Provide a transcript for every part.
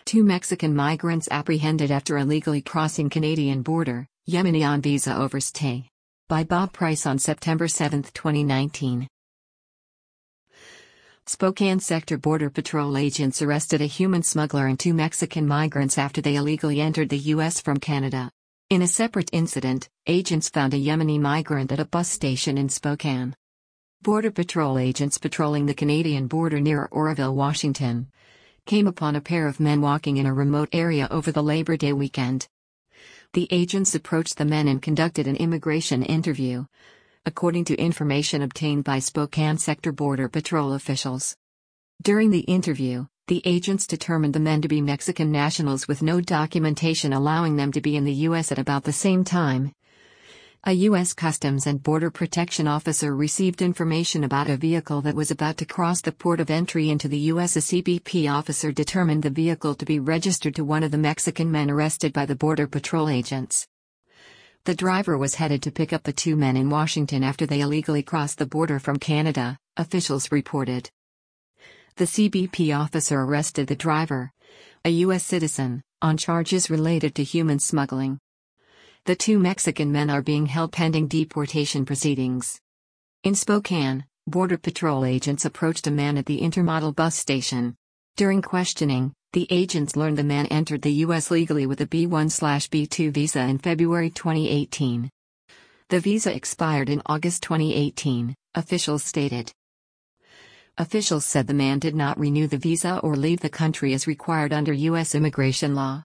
Two Mexican migrants apprehended after illegally crossing Canadian border, Yemeni on visa overstay. By Bob Price on September 7, 2019. Spokane Sector Border Patrol agents arrested a human smuggler and two Mexican migrants after they illegally entered the U.S. from Canada. In a separate incident, agents found a Yemeni migrant at a bus station in Spokane. Border Patrol agents patrolling the Canadian border near Oroville, Washington, came upon a pair of men walking in a remote area over the Labor Day weekend. The agents approached the men and conducted an immigration interview, according to information obtained by Spokane Sector Border Patrol officials. During the interview, the agents determined the men to be Mexican nationals with no documentation allowing them to be in the U.S. at about the same time. A U.S. Customs and Border Protection officer received information about a vehicle that was about to cross the port of entry into the U.S. A CBP officer determined the vehicle to be registered to one of the Mexican men arrested by the Border Patrol agents. The driver was headed to pick up the two men in Washington after they illegally crossed the border from Canada, officials reported. The CBP officer arrested the driver, a U.S. citizen, on charges related to human smuggling. The two Mexican men are being held pending deportation proceedings. In Spokane, Border Patrol agents approached a man at the Intermodal bus station. During questioning, the agents learned the man entered the U.S. legally with a B1/B2 visa in February 2018. The visa expired in August 2018, officials stated. Officials said the man did not renew the visa or leave the country as required under U.S. immigration law.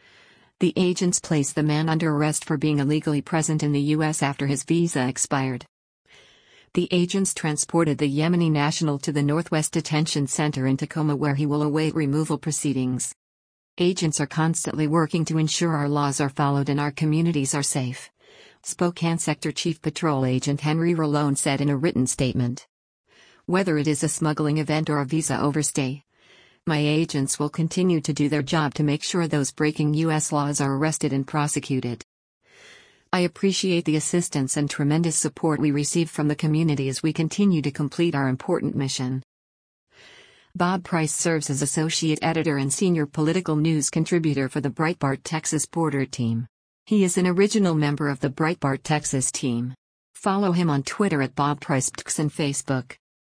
The agents placed the man under arrest for being illegally present in the U.S. after his visa expired. The agents transported the Yemeni national to the Northwest Detention Center in Tacoma where he will await removal proceedings. Agents are constantly working to ensure our laws are followed and our communities are safe, Spokane Sector Chief Patrol Agent Henry Rolone said in a written statement. Whether it is a smuggling event or a visa overstay, my agents will continue to do their job to make sure those breaking U.S. laws are arrested and prosecuted. I appreciate the assistance and tremendous support we receive from the community as we continue to complete our important mission. Bob Price serves as Associate Editor and Senior Political News Contributor for the Breitbart Texas Border Team. He is an original member of the Breitbart Texas team. Follow him on Twitter at Bob Price and Facebook.